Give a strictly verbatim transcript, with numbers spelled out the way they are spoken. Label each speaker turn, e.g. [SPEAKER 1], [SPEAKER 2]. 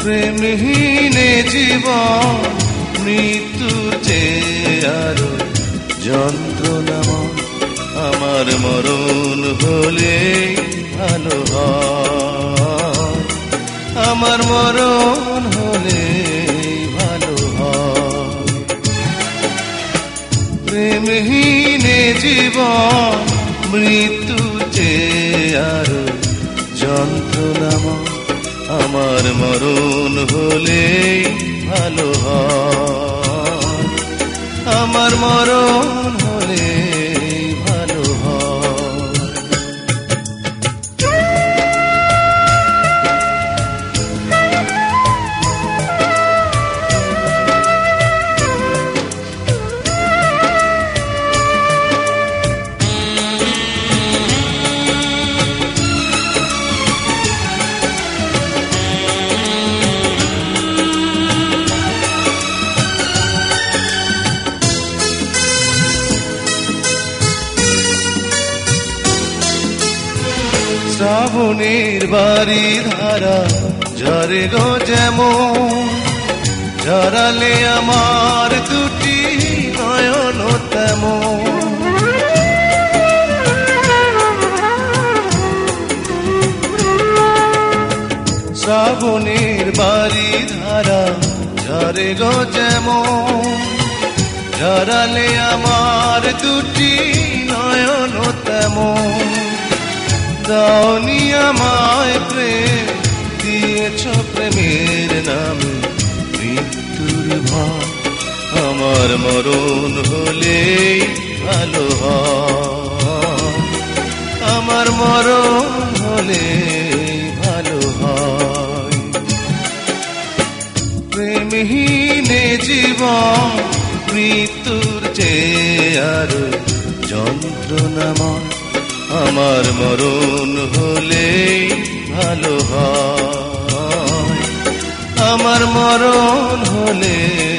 [SPEAKER 1] প্রেমহীনে জীবন মৃত্যু চেয়ে আরো যন্ত্রণাময়, আমার মরণ হলে ভালো হয়, আমার মরণ হলে ভালো হয়। প্রেমহীনে জীবন মৃত্যু চেয়ে আরো যন্ত্রণাময়, আমার মরণ হলে ভালো হয়, আমার মরণ হলে ভালো হয়। শ্রাবণের বাড়ি ধারা ঝরে গো যেমন, ঝরালে আমার দুটি নয়ন তেমন। শ্রাবণের বাড়ি ধারা ঝরে গো যেমন, ঝরালে আমার দুটি নয়ন তেমন। দাওনি আমায় প্রেম, দিয়েছ প্রেমের নামে মৃত্যুর ভয়, আমার মরণ হলে ভালো হয়, আমার মরণ হলে ভালো হয়। প্রেমহীনে জীবন মৃত্যুর চেয়ে আরো যন্ত্রণাময়, আমার মরণ হলে ভালো হয়, আমার মরণ হলে